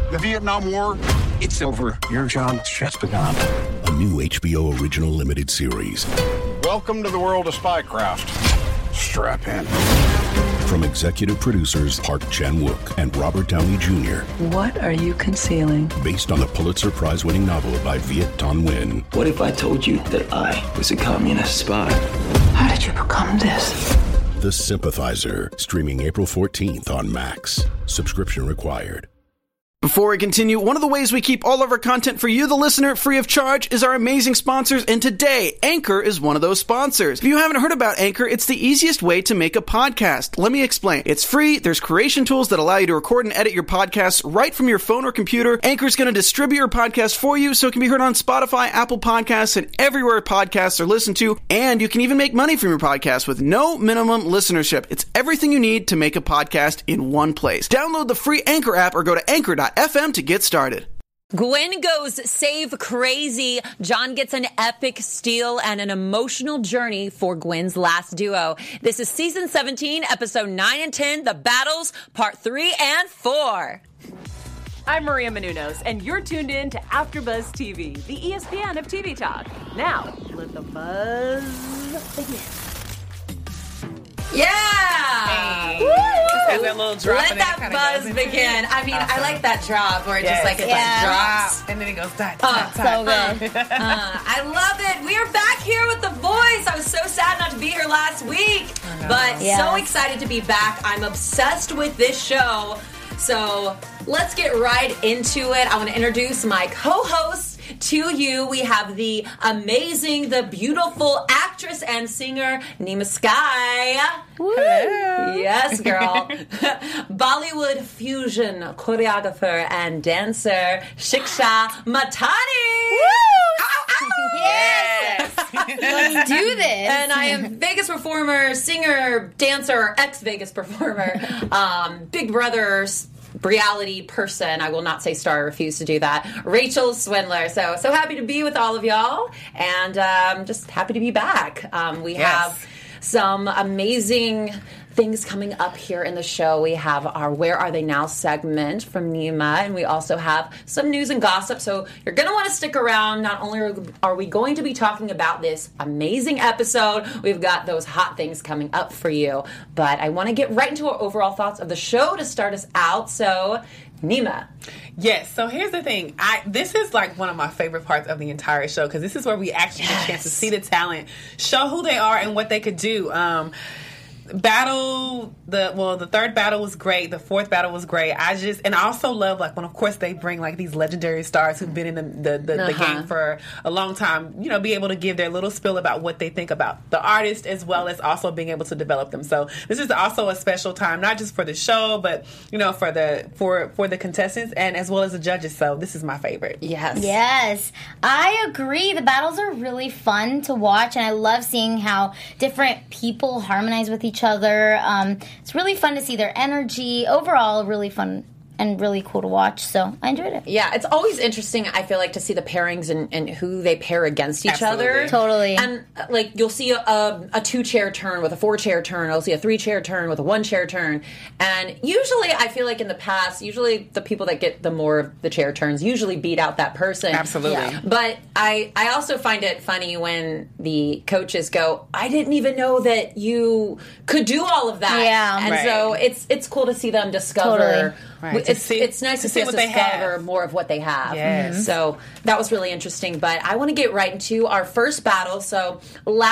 The Vietnam War, it's over. Your job's just begun. A new HBO original limited series. Welcome to the world of spycraft. Strap in. From executive producers Park Chan-wook and Robert Downey Jr. What are you concealing? Based on the Pulitzer Prize-winning novel by Viet Thanh Nguyen. What if I told you that I was a communist spy? How did you become this? The Sympathizer, streaming April 14th on Max. Subscription required. Before we continue, one of the ways we keep all of our content for you, the listener, free of charge is our amazing sponsors, and today, Anchor is one of those sponsors. If you haven't heard about Anchor, it's the easiest way to make a podcast. Let me explain. It's free, there's creation tools that allow you to record and edit your podcasts right from your phone or computer. Anchor is going to distribute your podcast for you so it can be heard on Spotify, Apple Podcasts, and everywhere podcasts are listened to, and you can even make money from your podcast with no minimum listenership. It's everything you need to make a podcast in one place. Download the free Anchor app or go to anchor.fm to get started. Gwen goes save crazy. John gets an epic steal and an emotional journey for Gwen's last duo. This is season 17, episode 9 and 10, The Battles, part 3 and 4. I'm Maria Menounos, and you're tuned in to AfterBuzz TV, the ESPN of TV talk. Now, let the buzz begin. Yeah! Hey. Woo! That little drop Let that buzz begin. I mean, I like that drop where it just like it like drops. And then it goes dot, so good. I love it. We are back here with The Voice. I was so sad not to be here last week, but so excited to be back. I'm obsessed with this show. So let's get right into it. I want to introduce my co-hosts to you. We have the amazing, the beautiful actress and singer, Nima Sky. Woo. Yes, girl. Bollywood fusion choreographer and dancer, Shiksha Matani. Yes! Let's do this. And I am Vegas performer, singer, dancer, ex-Vegas performer, Big Brother reality person. I will not say star. I refuse to do that. Rachel Swindler. So happy to be with all of y'all, and just happy to be back. We have some amazing things coming up here in the show. We have our Where Are They Now segment from Nima, and we also have some news and gossip, so you're going to want to stick around. Not only are we going to be talking about this amazing episode, we've got those hot things coming up for you, but I want to get right into our overall thoughts of the show to start us out. So Nima. Yes, so here's the thing. This is like one of my favorite parts of the entire show, because this is where we actually get a chance to see the talent, show who they are and what they could do. The third battle was great. The fourth battle was great. I also love, like, when of course they bring like these legendary stars who've been in the game for a long time, be able to give their little spill about what they think about the artist, as well as also being able to develop them. So this is also a special time, not just for the show, but for the contestants and as well as the judges. So this is my favorite. Yes, I agree. The battles are really fun to watch, and I love seeing how different people harmonize with each other. It's really fun to see their energy. Overall, really fun and really cool to watch, so I enjoyed it. Yeah, it's always interesting, I feel like, to see the pairings and who they pair against each other. Totally. And, like, you'll see a 2-chair turn with a 4-chair turn. You'll see a 3-chair turn with a 1-chair turn. And usually, I feel like in the past, the people that get the more of the chair turns usually beat out that person. Absolutely. Yeah. But I also find it funny when the coaches go, I didn't even know that you could do all of that. Yeah. And so it's cool to see them discover... Totally. Right. It's nice to see us discover more of what they have. Yes. Mm-hmm. So that was really interesting. But I want to get right into our first battle. So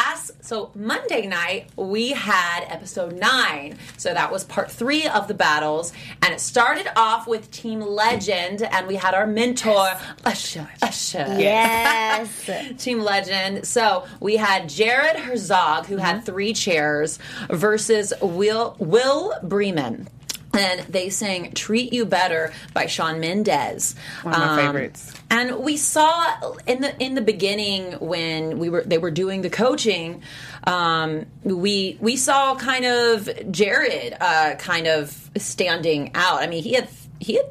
Monday night, we had episode 9. So that was part 3 of the battles. And it started off with Team Legend. And we had our mentor, Usher. Yes. Team Legend. So we had Jared Herzog, who had 3 chairs, versus Will Bremen. And they sang "Treat You Better" by Shawn Mendes. One of my favorites. And we saw in the beginning when they were doing the coaching, we saw kind of Jared kind of standing out. I mean, he had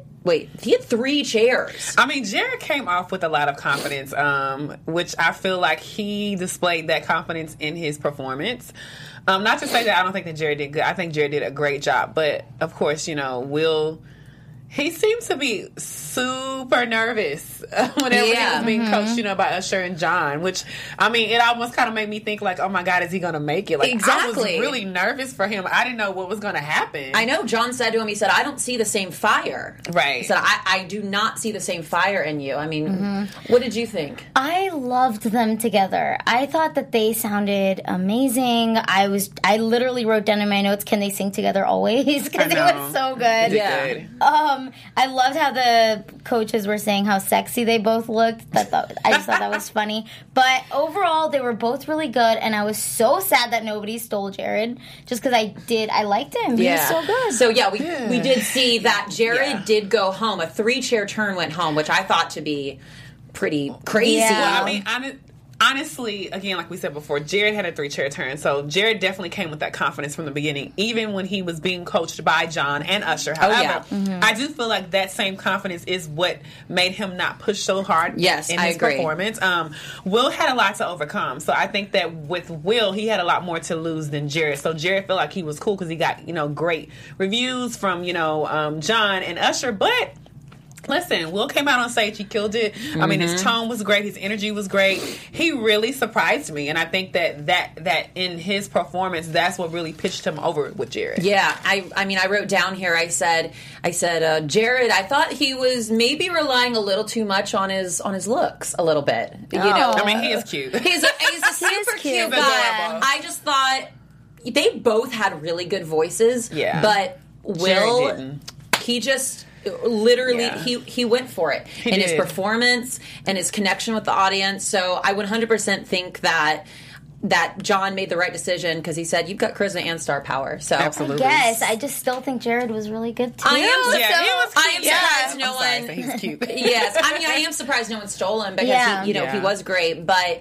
3 chairs. I mean, Jared came off with a lot of confidence, which I feel like he displayed that confidence in his performance. Not to say that I don't think that Jared did good. I think Jared did a great job. But, of course, Will, he seems to be super nervous whenever he was being coached, by Usher and John, which, I mean, it almost kind of made me think like, oh my God, is he going to make it? Like, I was really nervous for him. I didn't know what was going to happen. I know John said to him, he said, I don't see the same fire. Right. He said, I do not see the same fire in you. I mean, what did you think? I loved them together. I thought that they sounded amazing. I literally wrote down in my notes, can they sing together always? Because it was so good. Yeah. I loved how the coaches were saying how sexy they both looked. I just thought that was funny. But overall, they were both really good, and I was so sad that nobody stole Jared, just because I liked him. He was so good. So, we did see that Jared did go home. A 3-chair turn went home, which I thought to be pretty crazy. Yeah. Well, I mean, honestly, again, like we said before, Jared had a 3-chair turn, so Jared definitely came with that confidence from the beginning, even when he was being coached by John and Usher. However, I do feel like that same confidence is what made him not push so hard in his performance. Will had a lot to overcome, so I think that with Will, he had a lot more to lose than Jared. So Jared felt like he was cool because he got, great reviews from, John and Usher, but listen, Will came out on stage. He killed it. I mean, his tone was great. His energy was great. He really surprised me, and I think that in his performance, that's what really pitched him over with Jared. Yeah, I mean, I wrote down here. I said, Jared, I thought he was maybe relying a little too much on his looks a little bit. I mean, he is cute. He's a super cute guy. I just thought they both had really good voices. Yeah, but Will, he just. Literally, he went for it in his performance and his connection with the audience. So I would 100% think that John made the right decision because he said, you've got charisma and star power. So absolutely. Yes, I just still think Jared was really good too. I am surprised no one. He's cute. Yes, I mean, I am surprised no one stole him because he was great, but.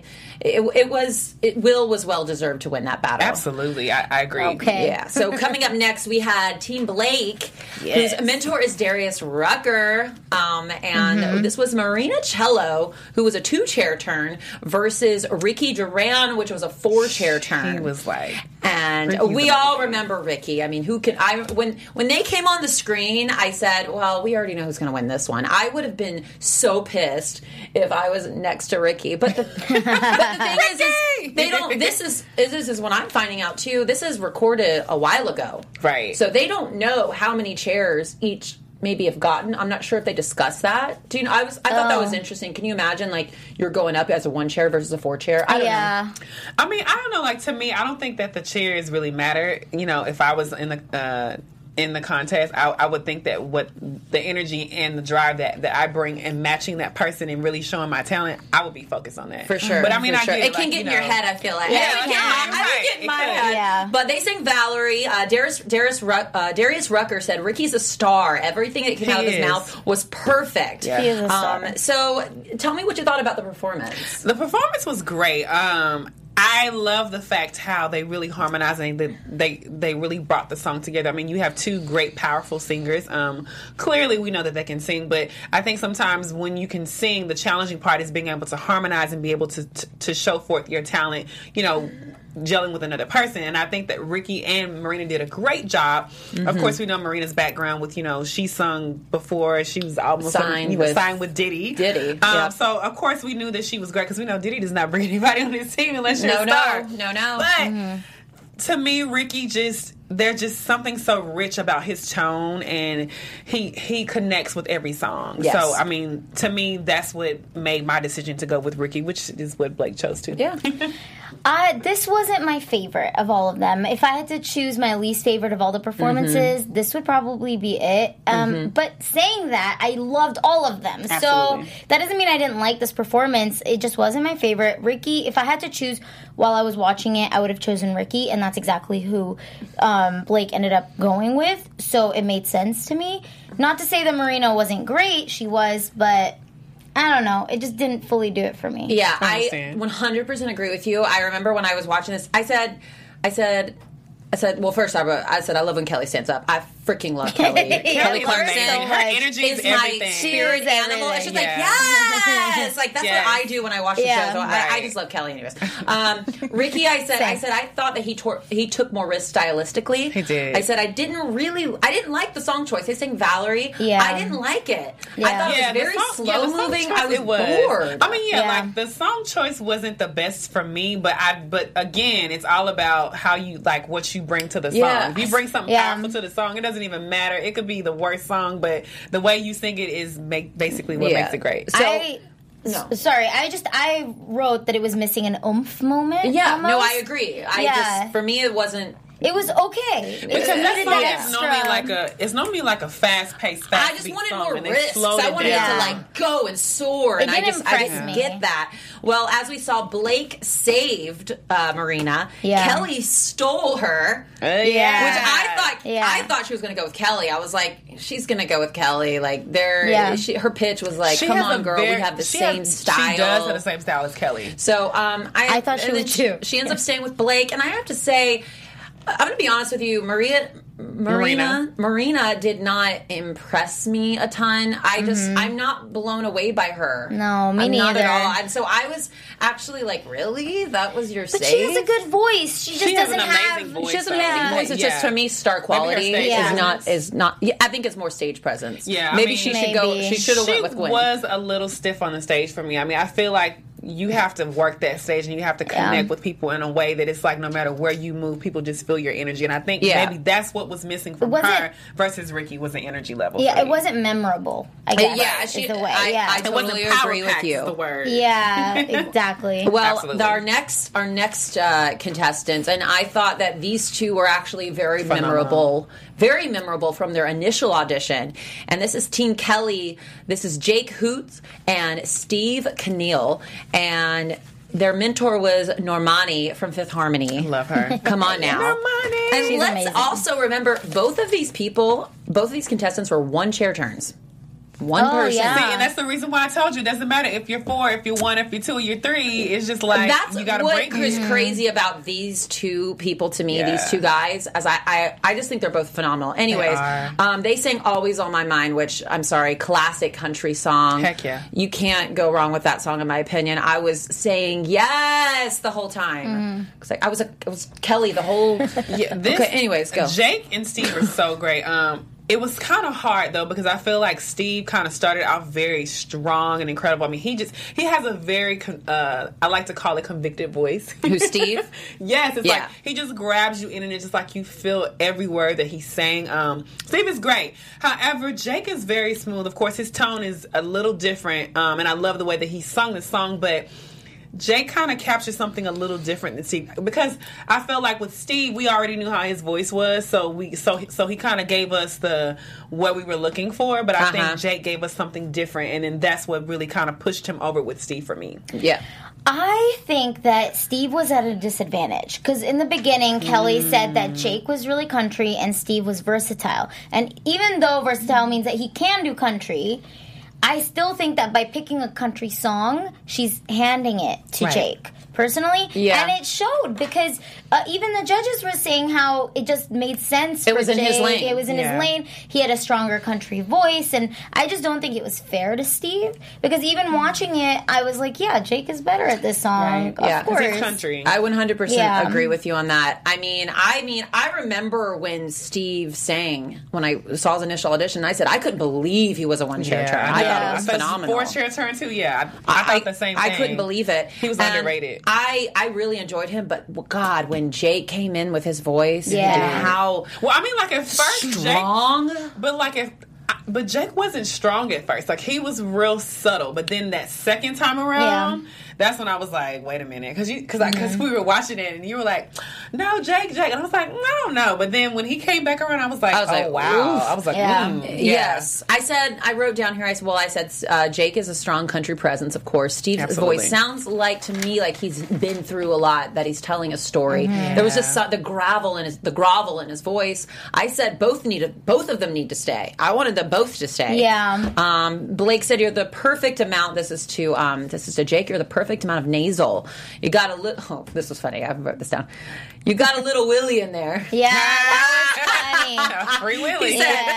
Will was well deserved to win that battle. Absolutely, I agree. Okay. Yeah. So coming up next, we had Team Blake, whose mentor is Darius Rucker, and this was Marina Cello, who was a 2-chair turn, versus Ricky Duran, which was a 4-chair turn. He was like, and we all remember Ricky. I mean, who can when they came on the screen, I said, well, we already know who's going to win this one. I would have been so pissed if I was next to Ricky, but the thing is they don't. This is what I'm finding out too. This is recorded a while ago, right? So they don't know how many chairs each maybe have gotten. I'm not sure if they discussed that. Do you know? I thought that was interesting. Can you imagine like you're going up as a 1-chair versus a 4-chair? I don't know. I mean, I don't know. Like to me, I don't think that the chairs really matter. If I was in the contest, I would think that what the energy and the drive that I bring and matching that person and really showing my talent, I would be focused on that. For sure. But I mean, it can get in your head, I feel like. Yeah, I would get in my head. Yeah. But they sang Valerie. Darius Rucker said, Ricky's a star. Everything that came out of his mouth was perfect. Yeah. He is a star. So tell me what you thought about the performance. The performance was great. I love the fact how they really harmonized and they really brought the song together. I mean, you have 2 great, powerful singers. Clearly, we know that they can sing, but I think sometimes when you can sing, the challenging part is being able to harmonize and be able to show forth your talent, gelling with another person. And I think that Ricky and Marina did a great job. Of course, we know Marina's background with, she sung before. She was almost signed with Diddy. So, of course, we knew that she was great because we know Diddy does not bring anybody on his team unless you're a star. No. But to me, Ricky there's just something so rich about his tone, and he connects with every song. Yes. So, I mean, to me, that's what made my decision to go with Ricky, which is what Blake chose to. Yeah. This wasn't my favorite of all of them. If I had to choose my least favorite of all the performances, this would probably be it. But saying that, I loved all of them. Absolutely. So that doesn't mean I didn't like this performance. It just wasn't my favorite. Ricky, if I had to choose while I was watching it, I would have chosen Ricky, and that's exactly who Blake ended up going with. So it made sense to me. Not to say that Marina wasn't great. She was, but I don't know. It just didn't fully do it for me. Yeah, I 100% agree with you. I remember when I was watching this, I said, I said, well, first I said I love when Kelly stands up. I freaking love Kelly. Kelly Clarkson. Her energy is my everything. spirit animal. It's just like, yes! Like, that's what I do when I watch the show. So I just love Kelly anyways. Ricky, I said I thought that he took more risks stylistically. He did. I said I didn't like the song choice. They sang Valerie. Yeah. I didn't like it. Yeah. I thought it was very slow moving. I was bored. I mean, like the song choice wasn't the best for me, but again, it's all about how you like what you bring to the song. Yeah. If you bring something powerful to the song, it doesn't even matter. It could be the worst song, but the way you sing it is basically what makes it great. So, Sorry, I wrote that it was missing an oomph moment. Yeah, almost. no, I agree. For me, it wasn't. It was okay. Because that song is normally like a fast-paced, I just wanted song, more and risks. I wanted it to like go and soar, and I didn't get that. Well, as we saw, Blake saved Marina. Yeah. Kelly stole her. Which I thought she was going to go with Kelly. I was like, she's going to go with Kelly. Like her pitch was like, come on, girl, we have the same style. She does have the same style as Kelly. So I thought she would too. She ends up staying with Blake, and I have to say, I'm going to be honest with you, Marina did not impress me a ton. I'm not blown away by her. No, me neither. Not at all. And so I was actually like, really? That was your save? But she has a good voice. She just doesn't have. Voice, she has an amazing voice. It's just, for me, star quality is not. I think it's more stage presence. Yeah, maybe she should go. She should have went with Gwen. She was a little stiff on the stage for me. I mean, I feel like you have to work that stage and you have to connect with people in a way that it's like no matter where you move, people just feel your energy. And I think maybe that's what was missing from her versus Ricky was the energy level. Yeah, it wasn't memorable, I guess. Yeah, is the way. I totally agree with you. The word. Yeah, exactly. Well, our next contestants, and I thought that these two were actually very memorable from their initial audition. And this is Team Kelly. This is Jake Hoots and Steve Keneal. And their mentor was Normani from Fifth Harmony. I love her. Come on now. Normani. And She's let's amazing. also remember, both of these contestants were one chair turns. One person. Yeah. See, and that's the reason why I told you it doesn't matter if you're 4, if you're 1, if you're 2, or you're 3. It's just like that's you got to what bring is crazy about these two people to me. These two guys, as I just think they're both phenomenal. Anyways, they sang "Always on My Mind," which I'm sorry, classic country song. Heck yeah, you can't go wrong with that song in my opinion. I was saying yes the whole time. I was Kelly the whole. Okay, anyways, go. Jake and Steve are so great. It was kind of hard though because I feel like Steve kind of started off very strong and incredible. I mean, he has a very I like to call it convicted voice. Who's Steve? Yes, it's like he just grabs you in and it's just like you feel every word that he's saying. Steve is great. However, Jake is very smooth. Of course, his tone is a little different, and I love the way that he sung the song, but Jake kind of captured something a little different than Steve because I felt like with Steve we already knew how his voice was, so he kind of gave us what we were looking for. But I think Jake gave us something different, and then that's what really kind of pushed him over with Steve for me. Yeah. I think that Steve was at a disadvantage because in the beginning, Kelly said that Jake was really country and Steve was versatile. And even though versatile means that he can do country, I still think that by picking a country song, she's handing it to Jake. Personally, and it showed because even the judges were saying how it just made sense. It was in his lane. It was in his lane. He had a stronger country voice, and I just don't think it was fair to Steve because even watching it, I was like, "Yeah, Jake is better at this song." Right. Of course, it's country. I 100% agree with you on that. I mean, I remember when Steve sang when I saw his initial audition. I said I couldn't believe he was a one-chair turn. I thought it was phenomenal. 4-chair turn too. Yeah, I thought the same thing. I couldn't believe it. He was underrated. I really enjoyed him, but God, when Jake came in with his voice, and how at first strong, Jake, but Jake wasn't strong at first. Like he was real subtle, but then that second time around, that's when I was like, wait a minute, because we were watching it and you were like, no, Jake, and I was like, I don't know. But then when he came back around, I was like, oh wow, I was like, yes. I wrote down here. I said Jake is a strong country presence. Of course, Steve's voice sounds like to me like he's been through a lot. That he's telling a story. There was just the grovel in his voice. I said both of them need to stay. I wanted them both both to stay. Yeah. Blake said you're the perfect amount. This is to Jake. You're the perfect amount of nasal. You got a little. Oh, this was funny. I wrote this down. You got a little Willie in there. Yeah, that was funny. Free Willie.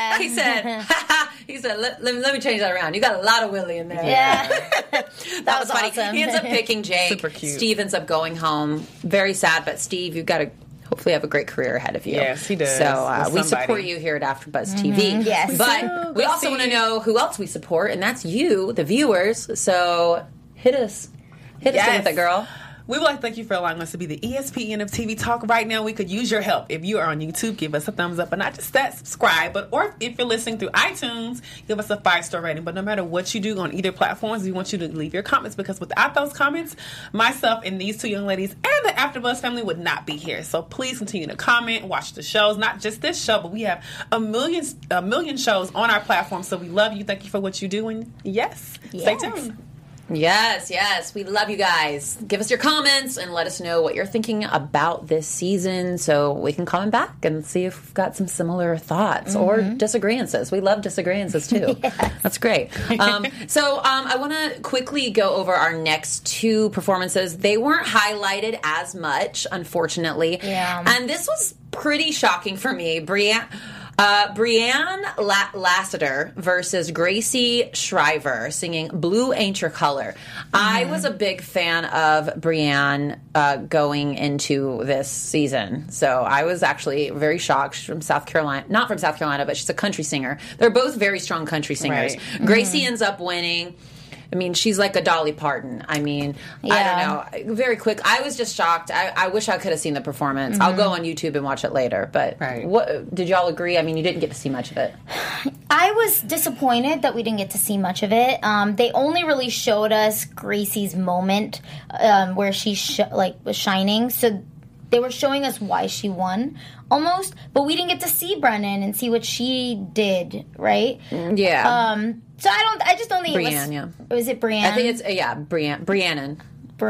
He said, let me change that around. You got a lot of Willie in there. Yeah. that was funny. Awesome. He ends up picking Jake. Super cute. Steve ends up going home. Very sad, but Steve, you've got to hopefully have a great career ahead of you. Yes, he does. So we support you here at AfterBuzz TV. Yes. But we also want to know who else we support, and that's you, the viewers. So hit us. Hit us with it, girl. We would like to thank you for allowing us to be the ESPN of TV Talk. Right now, we could use your help. If you are on YouTube, give us a thumbs up. But not just that, subscribe. Or if you're listening through iTunes, give us a 5-star rating. But no matter what you do on either platforms, we want you to leave your comments. Because without those comments, myself and these two young ladies and the AfterBuzz family would not be here. So please continue to comment, watch the shows. Not just this show, but we have a million shows on our platform. So we love you. Thank you for what you do. And stay tuned. Yes. We love you guys. Give us your comments and let us know what you're thinking about this season so we can comment back and see if we've got some similar thoughts or disagreements. We love disagreements too. Yes. That's great. So I want to quickly go over our next two performances. They weren't highlighted as much, unfortunately. Yeah. And this was pretty shocking for me. Brienne Lassiter versus Gracie Shriver singing Blue Ain't Your Color. I was a big fan of Brienne going into this season. So I was actually very shocked. She's from South Carolina. Not from South Carolina, but she's a country singer. They're both very strong country singers. Right. Gracie ends up winning. I mean, she's like a Dolly Parton. I mean, I don't know. Very quick. I was just shocked. I wish I could have seen the performance. I'll go on YouTube and watch it later. But what did y'all agree? I mean, you didn't get to see much of it. I was disappointed that we didn't get to see much of it. They only really showed us Gracie's moment where she was shining. So they were showing us why she won, almost. But we didn't get to see Brennan and see what she did, right? Yeah. So I just don't think Brienne, it was. Was it Brienne? I think it's Briannon.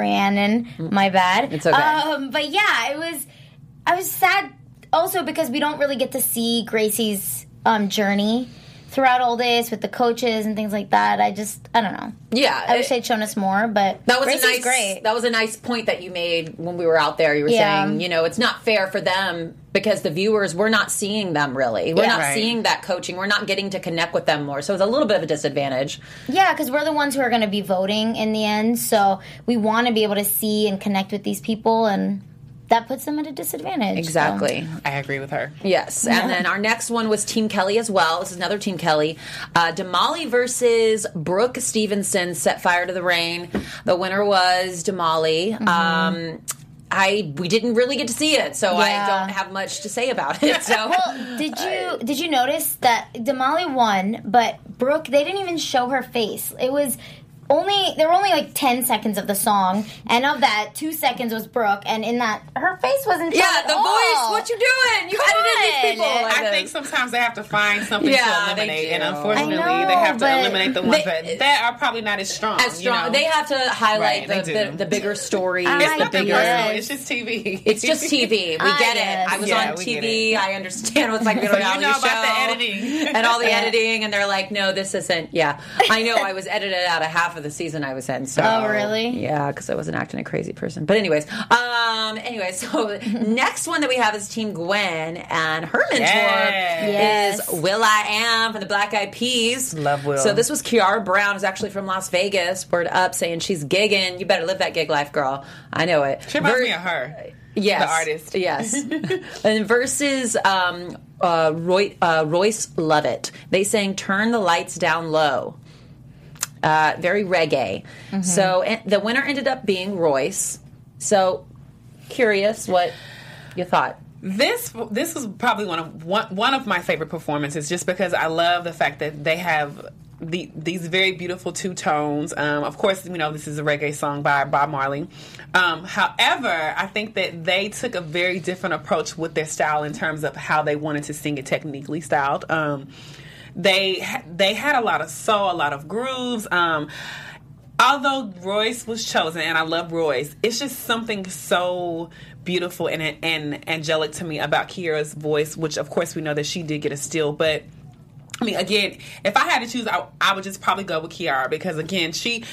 My bad. It's okay. But yeah, I was sad also because we don't really get to see Gracie's journey throughout all this with the coaches and things like that. I don't know. Yeah. I wish they'd shown us more, but that was Gracie's great. That was a nice point that you made when we were out there. You were saying, it's not fair for them because the viewers, we're not seeing them really. We're not seeing that coaching. We're not getting to connect with them more. So it's a little bit of a disadvantage. Yeah, because we're the ones who are going to be voting in the end. So we want to be able to see and connect with these people, and that puts them at a disadvantage. Exactly. So. I agree with her. Yes. And then our next one was Team Kelly as well. This is another Team Kelly. Damali versus Brooke Stevenson, Set Fire to the Rain. The winner was Damali. We didn't really get to see it, so I don't have much to say about it. So, well, did you notice that Damali won, but Brooke, they didn't even show her face. There were only like 10 seconds of the song, and of that, 2 seconds was Brooke, and in that, her face wasn't shown at all. Voice, what you doing? You edited these people. I think sometimes they have to find something to eliminate, and unfortunately, they have to eliminate the ones that are probably not as strong. They have to highlight the bigger stories. It's nothing personal. It's just TV. It's just TV. We get it. I was on TV. I understand what's like a reality show. About the editing. And all the editing, and they're like, no, this isn't. Yeah. I know I was edited out of half of the season I was in. So, oh, really? Yeah, because I wasn't acting a crazy person. But anyways, so next one that we have is Team Gwen, and her mentor is Will.i.am from the Black Eyed Peas. Love Will. So this was Kiara Brown, who's actually from Las Vegas. Word up, saying she's gigging. You better live that gig life, girl. I know it. She reminds me of her. Yes. The artist. Yes. And versus Royce Lovett. They sang Turn the Lights Down Low. Very reggae. So the winner ended up being Royce. So curious what you thought. This was probably one of my favorite performances, just because I love the fact that they have these very beautiful two tones. Of course, this is a reggae song by Bob Marley. However, I think that they took a very different approach with their style in terms of how they wanted to sing it, technically styled. They had a lot of soul, a lot of grooves. Although Royce was chosen, and I love Royce, it's just something so beautiful and angelic to me about Kiara's voice, which of course we know that she did get a steal, but I mean, again, if I had to choose, I would just probably go with Kiara because, again,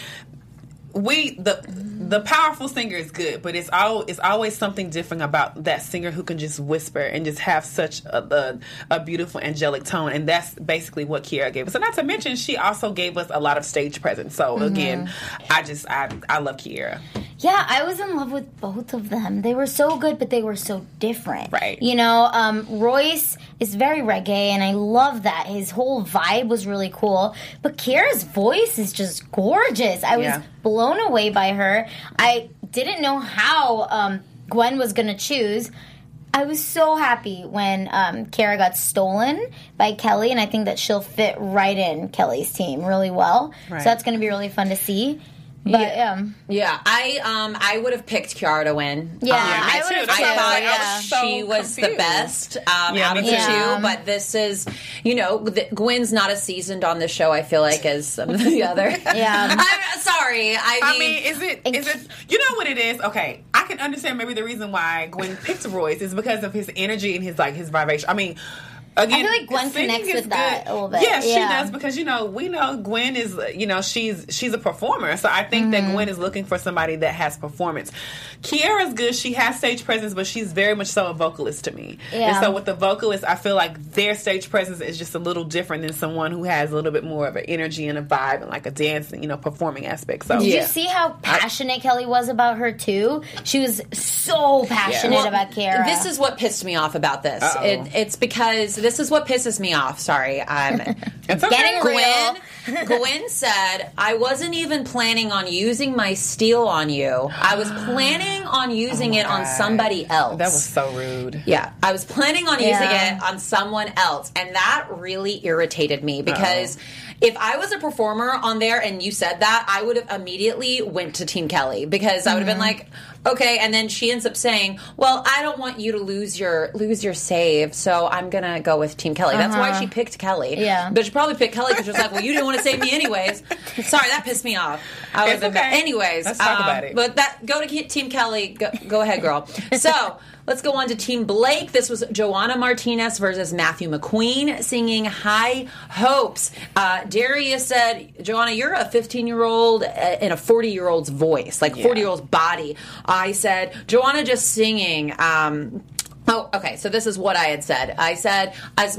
the powerful singer is good, but it's always something different about that singer who can just whisper and just have such a beautiful angelic tone, and that's basically what Kiara gave us. And not to mention, she also gave us a lot of stage presence. So again, I love Kiara. Yeah, I was in love with both of them. They were so good, but they were so different. Right. You know, Royce is very reggae, and I love that. His whole vibe was really cool. But Kiara's voice is just gorgeous. I was blown away by her. I didn't know how Gwen was going to choose. I was so happy when Kiara got stolen by Kelly, and I think that she'll fit right in Kelly's team really well. Right. So that's going to be really fun to see. But I would have picked Kiara to win. Yeah, I would have. I thought she was the best out of the two. But this is, Gwen's not as seasoned on the show. I feel like as some of the other. Yeah, I'm sorry. I mean, is it? You know what it is? Okay, I can understand maybe the reason why Gwen picked Royce is because of his energy and his vibration. I mean. Again, I feel like Gwen connects with that a little bit. Yeah, she does because we know Gwen is she's a performer, so I think that Gwen is looking for somebody that has performance. Kiara's good; she has stage presence, but she's very much so a vocalist to me. Yeah. And so with the vocalist, I feel like their stage presence is just a little different than someone who has a little bit more of an energy and a vibe and like a dancing, performing aspect. So did you see how passionate Kelly was about her too? She was so passionate about Kiara. This is what pissed me off about this. It's because. This is what pisses me off. Sorry. It's okay. Getting real. Gwen said, I wasn't even planning on using my steal on you. I was planning on using it on somebody else. That was so rude. Yeah. I was planning on using it on someone else. And that really irritated me because if I was a performer on there and you said that, I would have immediately went to Team Kelly because I would have been like, okay, and then she ends up saying, well, I don't want you to lose your save, so I'm going to go with Team Kelly. That's why she picked Kelly. Yeah. But she probably picked Kelly because she was like, well, you didn't want to save me anyways. Sorry, that pissed me off. It's okay. Anyways. Let's talk about it. But go to Team Kelly. Go ahead, girl. So let's go on to Team Blake. This was Joanna Martinez versus Matthew McQueen singing High Hopes. Darius said, Joanna, you're a 15-year-old in a 40-year-old's voice, like 40-year-old's body. I said, Joanna just singing. Oh, okay. So this is what I had said. I said,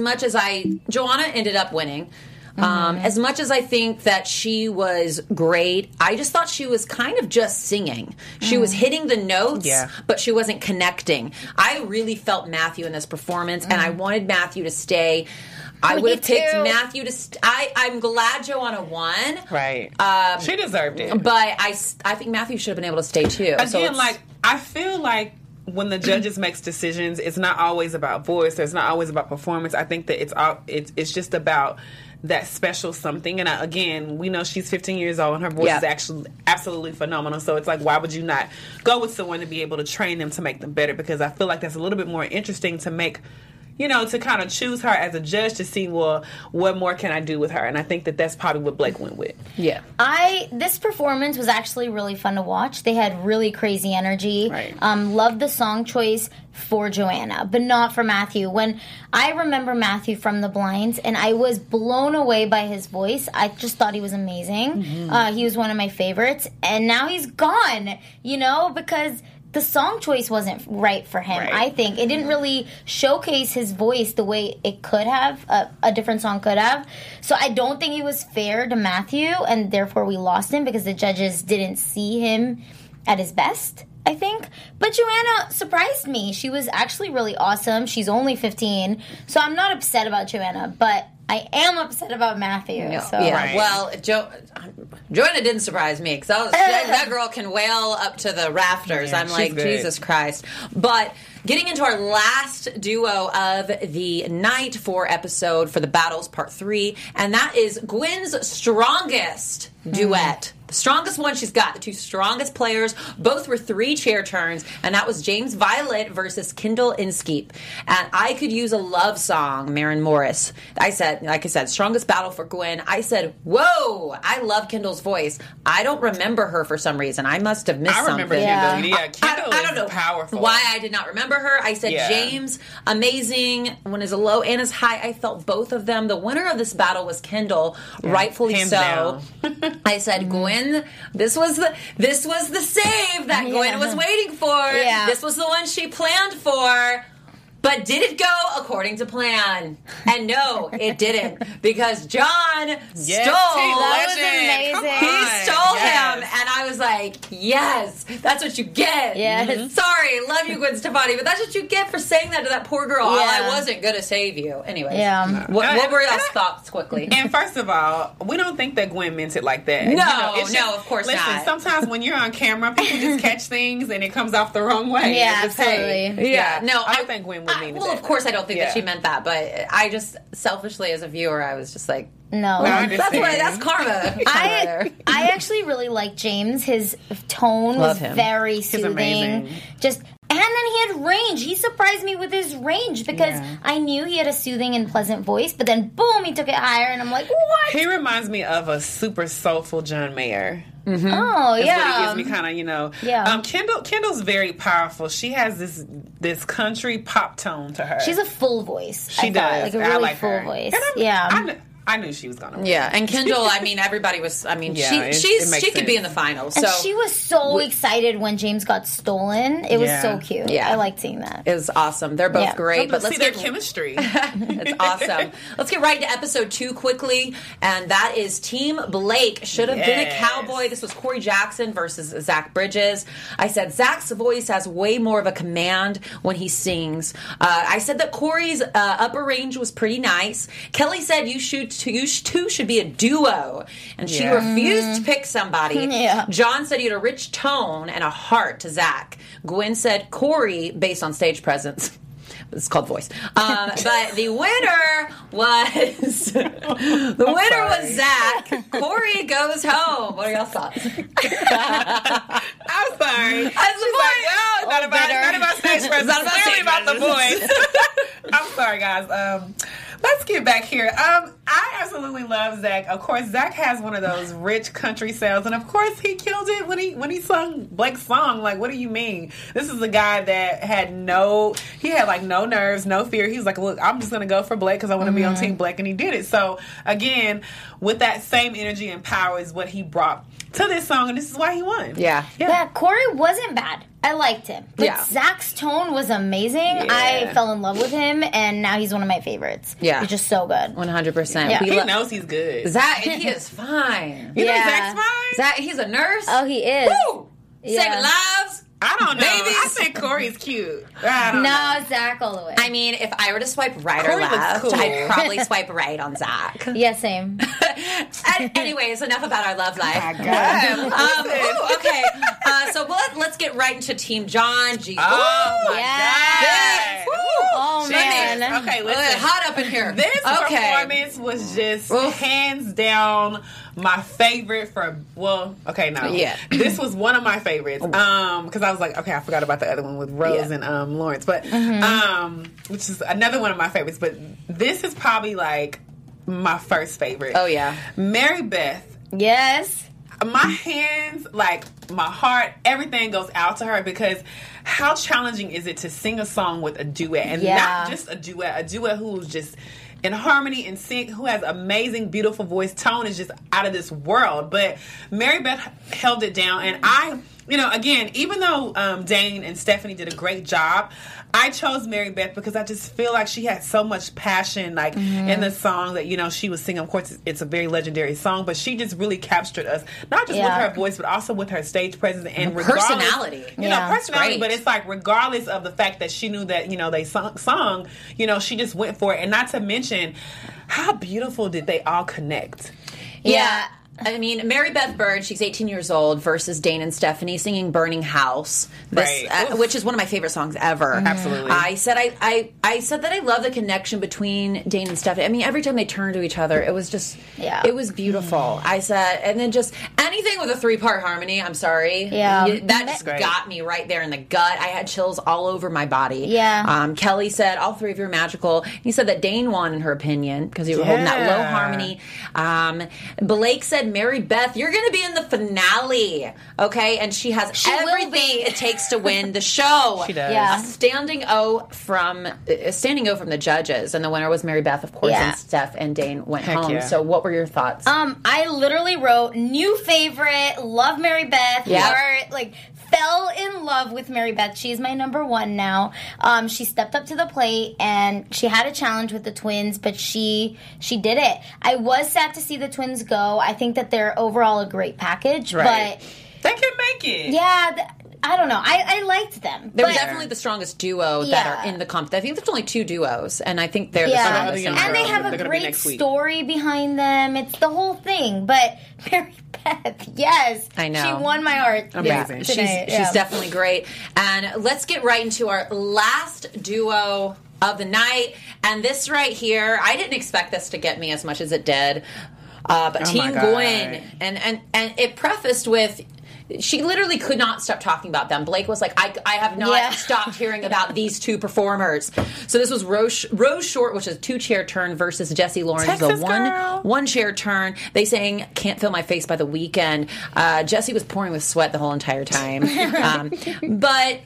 Joanna ended up winning. As much as I think that she was great, I just thought she was kind of just singing. She was hitting the notes, but she wasn't connecting. I really felt Matthew in this performance, and I wanted Matthew to stay. I would have picked Matthew to I'm glad Joanna won. Right. She deserved it. But I think Matthew should have been able to stay, too. Again, I feel like when the judges makes decisions, it's not always about voice. It's not always about performance. I think that it's just about that special something. And again, we know she's 15 years old and her voice is actually absolutely phenomenal. So it's like, why would you not go with someone to be able to train them to make them better? Because I feel like that's a little bit more interesting to make, to kind of choose her as a judge to see, well, what more can I do with her? And I think that that's probably what Blake went with. Yeah. This performance was actually really fun to watch. They had really crazy energy. Right. Loved the song choice for Joanna, but not for Matthew. When I remember Matthew from The Blinds, and I was blown away by his voice. I just thought he was amazing. He was one of my favorites. And now he's gone, because the song choice wasn't right for him. Right. I think it didn't really showcase his voice the way it could have, a different song could have. So I don't think it was fair to Matthew, and therefore we lost him because the judges didn't see him at his best, I think. But Joanna surprised me. She was actually really awesome. She's only 15, so I'm not upset about Joanna, but I am upset about Matthew. No. So. Yeah, right. Well, Joanna didn't surprise me because that girl can wail up to the rafters. I'm like, good. Jesus Christ. But getting into our last duo of the night for the Battles Part 3, and that is Gwen's strongest duet The strongest one she's got. The two strongest players. Both were 3 chair turns, and that was James Violet versus Kendall Inskeep. And I could use a love song, Maren Morris. I said, like I said, strongest battle for Gwen. I said, whoa, I love Kendall's voice. I don't remember her for some reason. I must have missed something. I remember Kendall. Yeah, Kendall I don't know powerful. Why I did not remember her. I said James, amazing. One is a low and is high. I felt both of them. The winner of this battle was Kendall, rightfully hands so. I said, Gwen, this was the save that Gwen was waiting for. Yeah. This was the one she planned for. But did it go according to plan? And no, it didn't, because John stole. That was amazing. He stole him, and I was like, yes, that's what you get. Yes. Sorry, love you, Gwen Stefani, but that's what you get for saying that to that poor girl. Yeah. I wasn't going to save you. Anyways. Yeah. What were y'all's thoughts quickly? And first of all, we don't think that Gwen meant it like that. No, it's just, of course listen, not. Sometimes when you're on camera, people just catch things and it comes off the wrong way. Yeah, Just, hey, absolutely. Yeah, no, I don't think Gwen would mean well, that. of course I don't think that Yeah. she meant that, but I just, selfishly as a viewer, I was just like, No. that's karma. I actually really like James. His tone Love was him. very soothing. amazing. And then he had range. He surprised me with his range because I knew he had a soothing and pleasant voice, but then boom, he took it higher, and I'm like, what? He reminds me of a super soulful John Mayer. Oh, That's what yeah. he gives me, kind of, Yeah. Kendall's very powerful. She has this country pop tone to her. She's a full voice. She I thought, does. like a I really like full her. voice. And I knew she was gonna win. Yeah, and Kendall, I mean, everybody was, I mean, Yeah, it she makes could be sense. in the finals. And So she was so excited when James got stolen. It was so cute. Yeah. I liked seeing that. it was awesome. They're both Yeah. great. But Let's let's see their get chemistry. It's awesome. Let's get right into episode 2 quickly, and that is Team Blake. Should have been a Yes. cowboy. This was Corey Jackson versus Zach Bridges. I said Zach's voice has way more of a command when he sings. I said that Corey's upper range was pretty nice. Kelly said you two should be a duo, and she refused to pick somebody. Yeah. John said you had a rich tone and a heart to Zach. Gwen said Corey, based on stage presence. It's called voice. But the winner was Zach. Corey goes home. What are y'all's thoughts? I'm sorry. That's the Like, point. well, not about stage presence. Not about Clearly stage about the presence. voice. I'm sorry, guys. Let's get back here. I absolutely love Zach. Of course, Zach has one of those rich country sounds, and of course, he killed it when he sung Blake's song. Like, what do you mean? This is a guy that had no nerves, no fear. He was like, look, I'm just gonna go for Blake because I want to be on Team Blake, and he did it. So again, with that same energy and power is what he brought to this song, and this is why he won. Yeah. Yeah, Corey wasn't bad. I liked him. But Yeah. Zach's tone was amazing. I fell in love with him, and now he's one of my favorites. Yeah. He's just so good. 100%. Yeah. He knows he's good. Zach, he is fine. You think Yeah. Zach's fine? Zach, he's a nurse. Oh, he is. Woo! Yeah. Saving lives. I don't know. Babies. I think Corey's cute. I don't know. No, Zach all the way. I mean, if I were to swipe right or Corey looks left, cool. I'd probably swipe right on Zach. Yeah, same. Anyways, enough about our love life. Okay. So let's get right into Team John. G. Oh, my Yes. God. Oh, She man. is. Okay, Ugh, listen. hot up in here. This okay. performance was just hands down my favorite Yeah. This was one of my favorites. Because I was like, okay, I forgot about the other one with Rose and Lawrence. But which is another one of my favorites. But this is probably like my first favorite. Oh, yeah. Mary Beth. Yes. My hands, like my heart, everything goes out to her because how challenging is it to sing a song with a duet, and not just a duet who's just in harmony and sync, who has amazing, beautiful voice. Tone is just out of this world. But Mary Beth held it down, and again, even though Dane and Stephanie did a great job, I chose Mary Beth because I just feel like she had so much passion, in the song that she was singing. Of course, it's a very legendary song, but she just really captured us, not just with her voice, but also with her stage presence and personality. Personality. But it's like regardless of the fact that she knew that they sung, she just went for it, and not to mention how beautiful did they all connect. Yeah. I mean, Mary Beth Bird, she's 18 years old, versus Dane and Stephanie singing Burning House, which is one of my favorite songs ever. Absolutely. I said that I love the connection between Dane and Stephanie. I mean, every time they turned to each other, it was just, it was beautiful. I said, and then just anything with a 3-part harmony, I'm sorry. Yeah. That just got me right there in the gut. I had chills all over my body. Yeah. Kelly said, all 3 of you are magical. He said that Dane won, in her opinion, because you were holding that low harmony. Blake said, Mary Beth, you're going to be in the finale, okay? And she has everything it takes to win the show. She does. Yeah. A standing O from the judges, and the winner was Mary Beth, of course, and Steph and Dane went home. Yeah. So what were your thoughts? I literally wrote new favorite, love Mary Beth. Fell in love with Mary Beth. She's my number 1 now. She stepped up to the plate and she had a challenge with the twins, but she did it. I was sad to see the twins go. I think that they're overall a great package, but they can make it. Yeah. I don't know. I liked them. They're definitely the strongest duo that are in the comp. I think there's only 2 duos, and I think they're the strongest. And they have a great story behind them. It's the whole thing. But Mary Beth, yes. I know. She won my heart. Amazing. She's definitely great. And let's get right into our last duo of the night. And this right here, I didn't expect this to get me as much as it did. But Team Gwen. And it prefaced with... She literally could not stop talking about them. Blake was like, I have not stopped hearing about these 2 performers. So this was Rose Short, which is a 2-chair turn, versus Jessie Lawrence, the one-chair turn. They sang Can't Feel My Face by The Weeknd. Jessie was pouring with sweat the whole entire time. But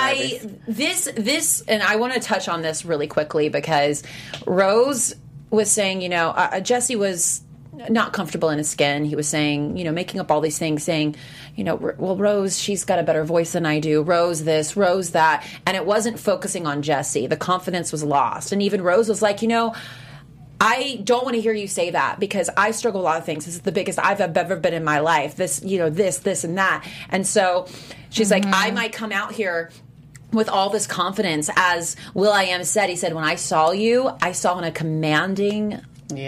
this, and I want to touch on this really quickly because Rose was saying, Jessie was not comfortable in his skin. He was saying, making up all these things, saying, well, Rose, she's got a better voice than I do. Rose this, Rose that. And it wasn't focusing on Jessie. The confidence was lost. And even Rose was like, I don't want to hear you say that because I struggle with a lot of things. This is the biggest I've ever been in my life. This, this, and that. And so she's like, I might come out here with all this confidence, as will.i.am said. He said, when I saw you, I saw in a commanding...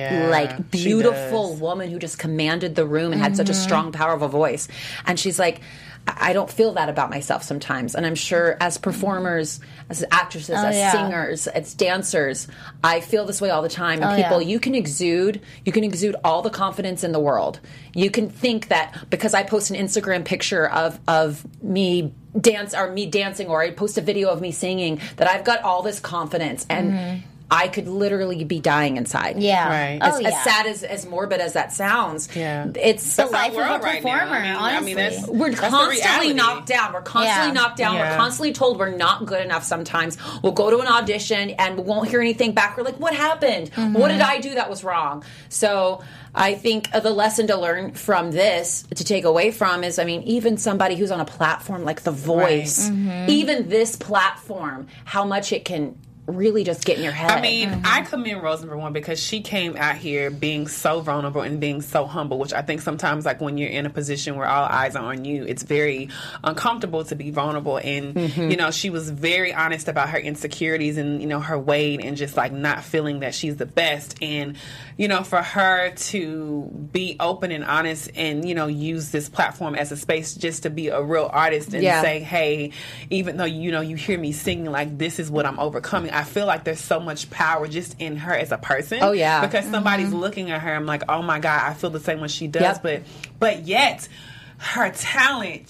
beautiful woman who just commanded the room and had such a strong, powerful voice. And she's like, I don't feel that about myself sometimes. And I'm sure as performers, as actresses, singers, as dancers, I feel this way all the time. And you can exude all the confidence in the world. You can think that because I post an Instagram picture of me dancing, or I post a video of me singing, that I've got all this confidence. And I could literally be dying inside. Yeah. Right. As sad as morbid as that sounds. Yeah. It's the life of a performer, honestly. We're constantly knocked down. We're constantly knocked down. We're constantly told we're not good enough sometimes. We'll go to an audition and we won't hear anything back. We're like, what happened? What did I do that was wrong? So I think the lesson to learn from this, to take away from, is, even somebody who's on a platform like The Voice, even this platform, how much it can really just get in your head. I commend Rose, number 1, because she came out here being so vulnerable and being so humble, which I think sometimes, like, when you're in a position where all eyes are on you, it's very uncomfortable to be vulnerable. And, she was very honest about her insecurities and, her weight, and just, like, not feeling that she's the best. And, for her to be open and honest and, use this platform as a space just to be a real artist and say, hey, even though, you hear me singing, like, this is what I'm overcoming, I feel like there's so much power just in her as a person. Oh, yeah. Because somebody's looking at her, I'm like, oh my God, I feel the same way she does. But yet, her talent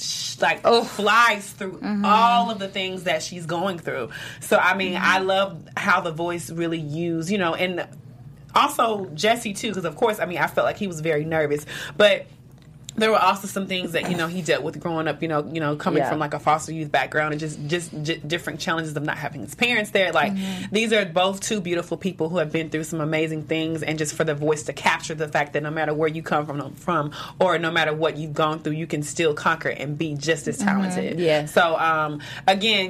flies through all of the things that she's going through. So, I love how The Voice really used, and also Jessie too, because of course, I felt like he was very nervous. But there were also some things that, he dealt with growing up, coming from like a foster youth background, and just different challenges of not having his parents there. Like, these are both 2 beautiful people who have been through some amazing things, and just for The Voice to capture the fact that no matter where you come from or no matter what you've gone through, you can still conquer and be just as talented. Yeah. So, again,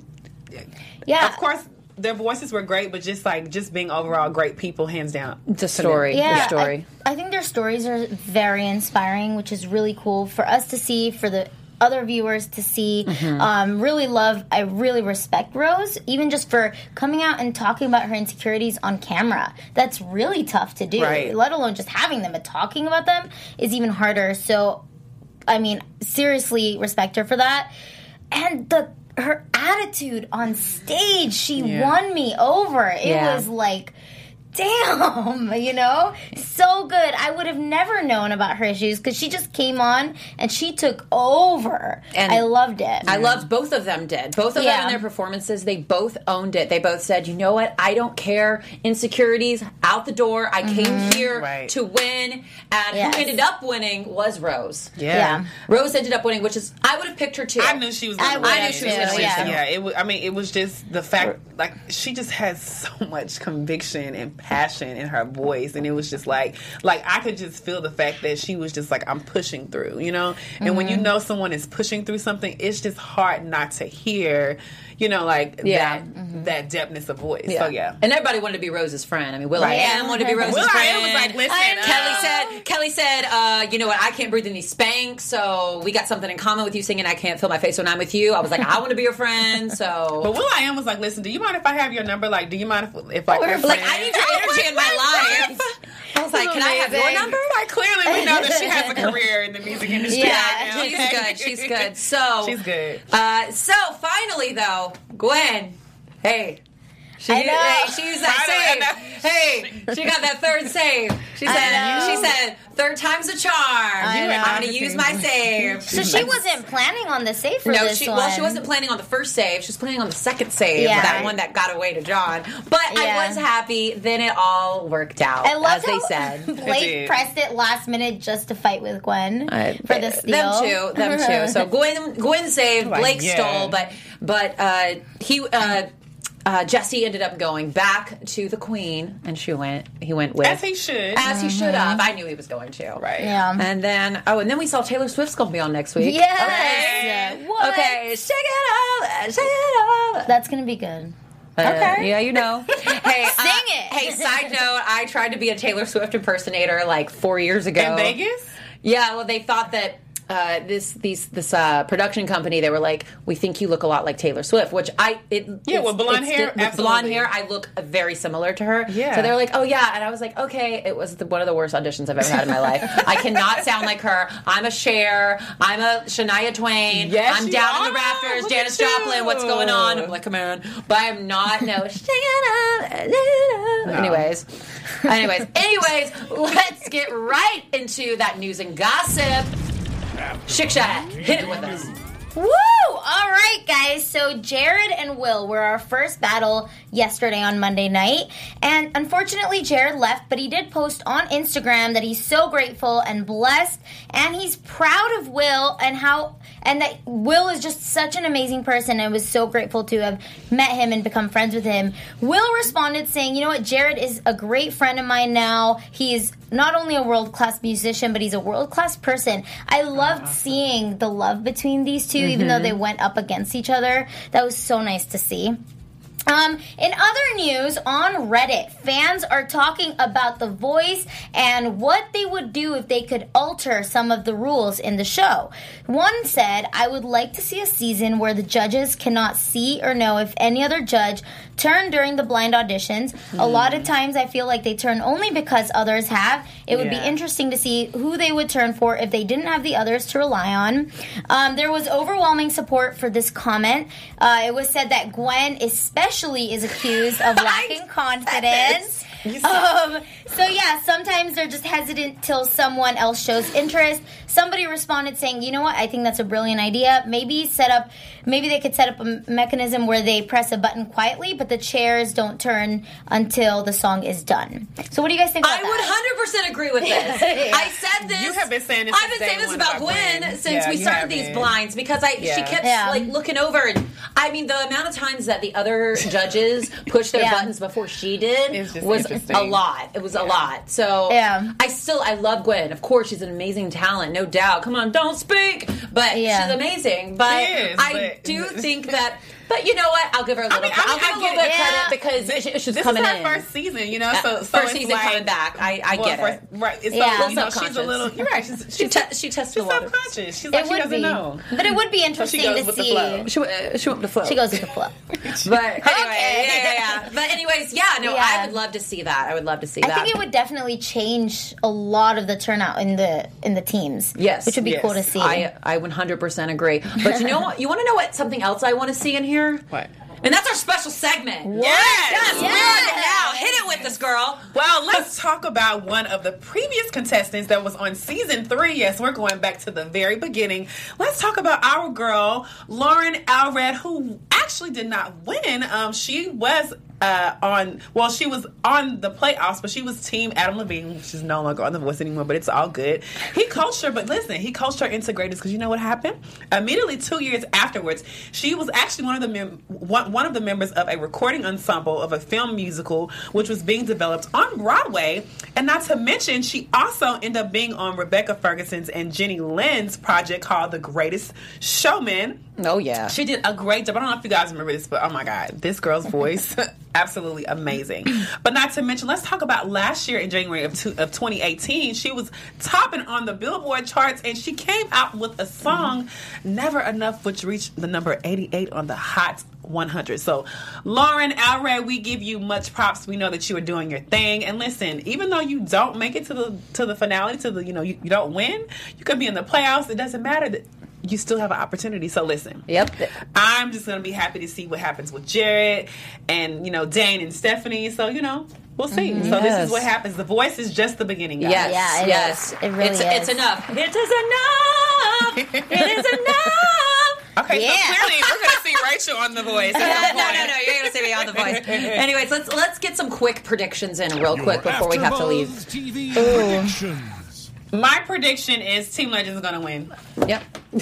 of course, their voices were great, but just being overall great people, hands down. The story. Yeah, the story. I think their stories are very inspiring, which is really cool for us to see, for the other viewers to see. I really respect Rose, even just for coming out and talking about her insecurities on camera. That's really tough to do, let alone just having them, and talking about them is even harder. So, I mean, seriously respect her for that. And her attitude on stage, she won me over. It was like, damn, so good. I would have never known about her issues because she just came on and she took over. And I loved it. I loved both of them did. Both of them in their performances, they both owned it. They both said, you know what, I don't care. Insecurities, out the door. I came here to win. And who ended up winning was Rose. Yeah. Rose ended up winning, which is, I would have picked her too. I knew she was going to win. I knew she was going to win. Yeah, it was just the fact, like, she just has so much conviction and passion in her voice, and it was just like I could just feel the fact that she was just like, I'm pushing through, and when you know someone is pushing through something, it's just hard not to hear that depthness of voice. So and everybody wanted to be Rose's friend. I mean, Will.i.am wanted to be Rose's friend. Was like, listen, Kelly said, you know what, I can't breathe any Spank, so we got something in common with you singing I Can't Feel My Face When I'm With You. I was like, I want to be your friend. So but Will.i.am was like, listen, do you mind if I have your number? Like, do you mind if I like, I need your energy in my life. I was like, can I have your number? Like, clearly we know that she has a career in the music industry. She's good. So she's good. So finally, though, Gwen, hey. She used that save. Hey, she got that third save. She said, third time's a charm. I'm going to use my save. So she wasn't planning on the save for this one. Well, she wasn't planning on the first save. She was planning on the second save, that one that got away to John. But I was happy. Then it all worked out, as they said. Blake pressed it last minute just to fight with Gwen for the steal. Them too. So Gwen saved. Blake stole, but he... Jesse ended up going back to the Queen, and he went with... As he should. As he should have. I knew he was going to. Right. Yeah. And then we saw Taylor Swift's going to be on next week. Yes. Okay. Okay, shake it up. That's going to be good. Okay. Yeah, you know. Hey, sing it. Hey, side note, I tried to be a Taylor Swift impersonator like 4 years ago. In Vegas? Yeah, well, they thought that... this production company, they were like, we think you look a lot like Taylor Swift, which with blonde hair, with blonde hair, I look very similar to her. Yeah. So they were like, oh yeah, and I was like, okay. It was one of the worst auditions I've ever had in my life. I cannot sound like her. I'm a Cher. I'm a Shania Twain. Yes, I'm down in the rafters. Look Janis Joplin. What's going on? I'm like, come on, but I'm not. No. Anyways, let's get right into that news and gossip. Shiksha, hit it with us. Woo! All right, guys. So Jared and Will were our first battle yesterday on Monday night. And unfortunately, Jared left, but he did post on Instagram that he's so grateful and blessed. And he's proud of Will and that Will is just such an amazing person and was so grateful to have met him and become friends with him. Will responded saying, you know what, Jared is a great friend of mine now. He is not only a world-class musician, but he's a world-class person. I loved seeing the love between these two, even though they went up against each other. That was so nice to see. In other news, on Reddit, fans are talking about The Voice and what they would do if they could alter some of the rules in the show. One said, I would like to see a season where the judges cannot see or know if any other judge turned during the blind auditions. A lot of times I feel like they turn only because others have. It would be interesting to see who they would turn for if they didn't have the others to rely on. There was overwhelming support for this comment. It was said that Gwen especially is accused of lacking confidence. So yeah, sometimes they're just hesitant till someone else shows interest. Somebody responded saying, you know what, I think that's a brilliant idea. Maybe they could set up a mechanism where they press a button quietly, but the chairs don't turn until the song is done. So what do you guys think about that? I would 100% agree with this. I said this. You have been saying this. I've been saying this about Gwen since we started these blinds because she kept looking over. And I mean, the amount of times that the other judges pushed their buttons before she did was a lot. It was a lot. So I love Gwen. Of course, she's an amazing talent, no doubt. Come on, don't speak. But she's amazing. But I do think that But you know what? I'll give her a little. I'll give her a little bit of credit because she's coming in. This is her first season, you know. So first season like, coming back. I get it. Right. So, yeah. You know, she's a little. You're right. She tested the water. She's subconscious. She's like, she doesn't know. But it would be interesting to see. She went with the flow. She goes with the flow. But anyway, yeah. But anyways, I would love to see that. I would love to see that. I think it would definitely change a lot of the turnout in the teams. Yes, which would be cool to see. I 100% agree. But you know what? You want to know what? Something else I want to see in here? What? And that's our special segment. Yes! Now, hit it with us, girl. Well, let's talk about one of the previous contestants that was on season 3. Yes, we're going back to the very beginning. Let's talk about our girl, Lauren Allred, who actually did not win. She was she was on the playoffs, but she was team Adam Levine, which is no longer on The Voice anymore, but it's all good. He coached her, but listen, he coached her into greatness because you know what happened? Immediately 2 years afterwards, she was actually one of the members of a recording ensemble of a film musical, which was being developed on Broadway. And not to mention, she also ended up being on Rebecca Ferguson's and Jenny Lynn's project called The Greatest Showman. Oh, yeah. She did a great job. I don't know if you guys remember this, but oh my God, this girl's voice, absolutely amazing. But not to mention, let's talk about last year in January of 2018. She was topping on the Billboard charts, and she came out with a song, Never Enough, which reached the number 88 on the Hot 100. So, Lauren Allred, we give you much props. We know that you are doing your thing. And listen, even though you don't make it to the finale, you don't win, you could be in the playoffs. It doesn't matter. You still have an opportunity. So listen. Yep. I'm just going to be happy to see what happens with Jared and, Dane and Stephanie. So, we'll see. Mm-hmm. So this is what happens. The Voice is just the beginning, guys. Yes. It really is. It's enough. It is enough. It is enough. Okay, so clearly we're going to see Rachel on The Voice. No, you're going to see me on The Voice. Anyways, let's get some quick predictions in real quick before we have to leave. TV predictions. My prediction is Team Legends is going to win. Yep.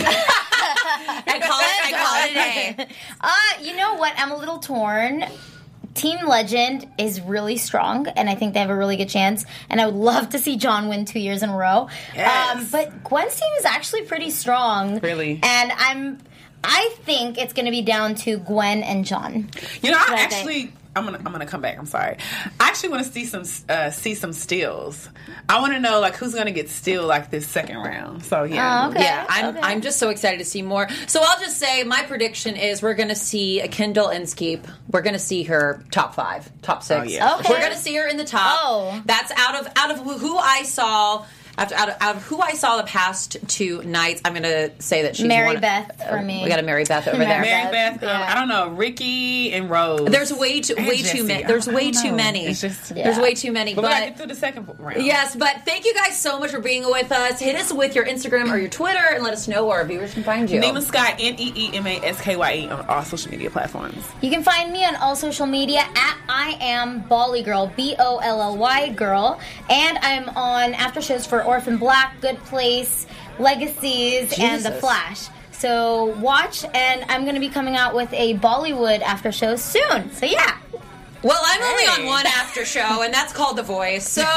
I call it a day. You know what? I'm a little torn. Team Legend is really strong, and I think they have a really good chance. And I would love to see John win 2 years in a row. Yes. But Gwen's team is actually pretty strong. Really? And I think it's going to be down to Gwen and John. I'm gonna come back. I'm sorry. I actually want to see some steals. I want to know who's gonna get steal this second round. So yeah, I'm just so excited to see more. So I'll just say my prediction is we're gonna see a Kendall Inskeep. We're gonna see her top 5, top 6. Oh, yeah. Okay. We're gonna see her in the top. Oh. That's out of who I saw. Out of who I saw the past 2 nights, I'm going to say that she's Mary Beth for me. We got a Mary Beth over there. Mary Beth. I don't know. Ricky and Rose. There's way too many. There's way too many. There's way too many. But we got to get through the second round. Yes, but thank you guys so much for being with us. Hit us with your Instagram or your Twitter and let us know where our viewers can find you. Neema Skye, NeemaSkye on all social media platforms. You can find me on all social media at I am Bolly Girl, BOLLY Girl, and I'm on after shows for Orphan Black, Good Place, Legacies, and The Flash. So watch, and I'm going to be coming out with a Bollywood after show soon. So yeah. Well, I'm only on one after show, and that's called The Voice. So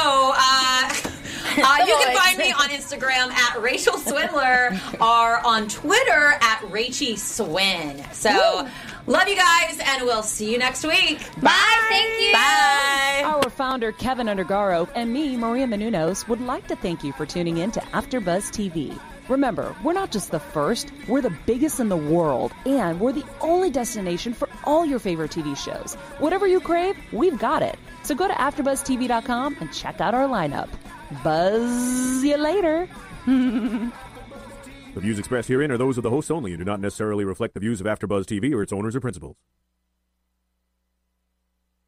you can find me on Instagram at Rachel Swindler or on Twitter at Rachie Swin. So love you guys, and we'll see you next week. Bye. Thank you. Bye. Our founder, Kevin Undergaro, and me, Maria Menounos, would like to thank you for tuning in to AfterBuzz TV. Remember, we're not just the first, we're the biggest in the world, and we're the only destination for all your favorite TV shows. Whatever you crave, we've got it. So go to AfterBuzzTV.com and check out our lineup. Buzz you later. The views expressed herein are those of the hosts only and do not necessarily reflect the views of AfterBuzz TV or its owners or principals.